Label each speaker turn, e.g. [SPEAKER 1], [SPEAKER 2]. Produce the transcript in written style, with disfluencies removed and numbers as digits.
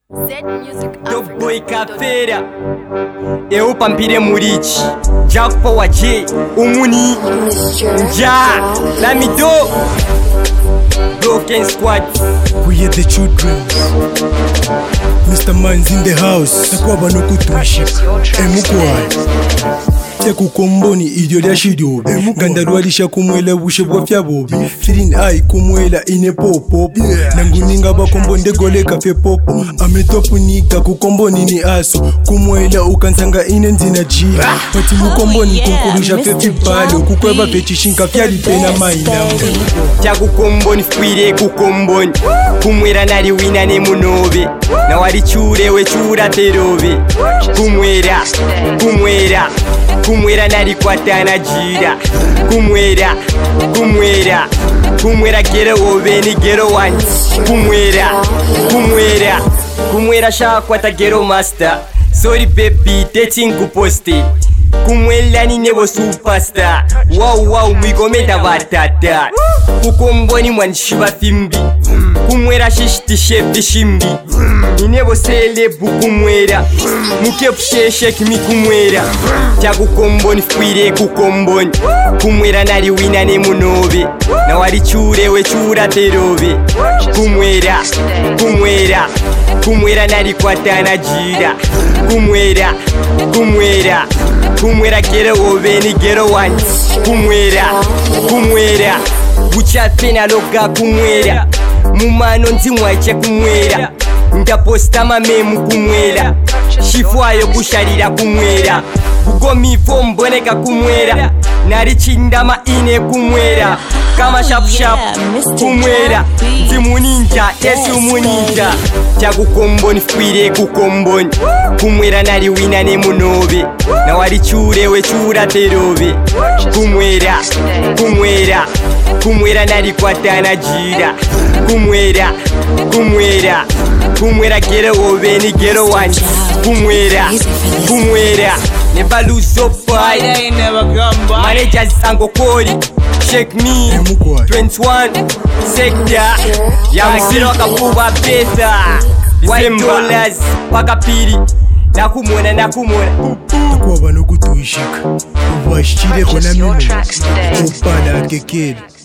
[SPEAKER 1] Doughboy Cafeira, eu pampire murichi, Jackpo waje, umuni, ja, lamido, Broken Squad.
[SPEAKER 2] We are the children. Mr. Man's in the house. Nakwaba no kutushika. Emukwai. Kukomboni idio lya shido Gandalwa lisha kumwela bushe bwa fyabobi Feeling ai kumwela ine popo Nanguninga bakombonde gole kafe popo Ametopu nika kukomboni ni aso Kumwela ukansanga ine nzina jia Pati mukomboni kunkurusha fefi balo Kukweba fetishinka fyali pena maina
[SPEAKER 1] Cha kukomboni fwire kukomboni Kumwera nari wina ne munobe Na wari chure we chura terobe Kumwera, kumwera Kumwera nari kwatana jira Kumwera, kumwera Kumwera gero obe ni gero wani Kumwera, kumwera Kumwera shakwata gero master Sorry baby, dating kuposte Kumwela ni nebo superstar Wow, mwigometa batata Kukomboni mwanishiba fimbi Kumwera shishiti shefi shimbi Inebo selebu kumwera Mukepu sheshe kimi kumwera Cha kukomboni fwire kukomboni Kumwera nari wina ne munobe Na wari chure we chura terobe Kumwera, kumwera Kumwera nari kwatana jira Kumwera, kumwera Kumwera gero obe ni gero wani Kumwera, kumwera Bucha pena loga kumwera Mumano nzimwache kumwera Ndaposta mamemu kumwera Shifwayo kusharira kumwera Bugomifo mboneka kumwera Nari chindama ine kumwera Kama shap kumwera Nzimuninja, yesu muninja Cha kukomboni fwire kukomboni Kumwera nari wina ne munobe Na wari chure we chura terobe Kumwera, kumwera Kumwera nari kwatana jira Kumwera, kumwera Kumwera gero obe ni gero wani Kumwera, kumwera Never lose your fight Managers angokori Shake me 21 sector Yamusiro kakuba pesa $1 paka piri Nakumona
[SPEAKER 2] Nakwaba no kutushika Ubashire kona mimo Upana kekeri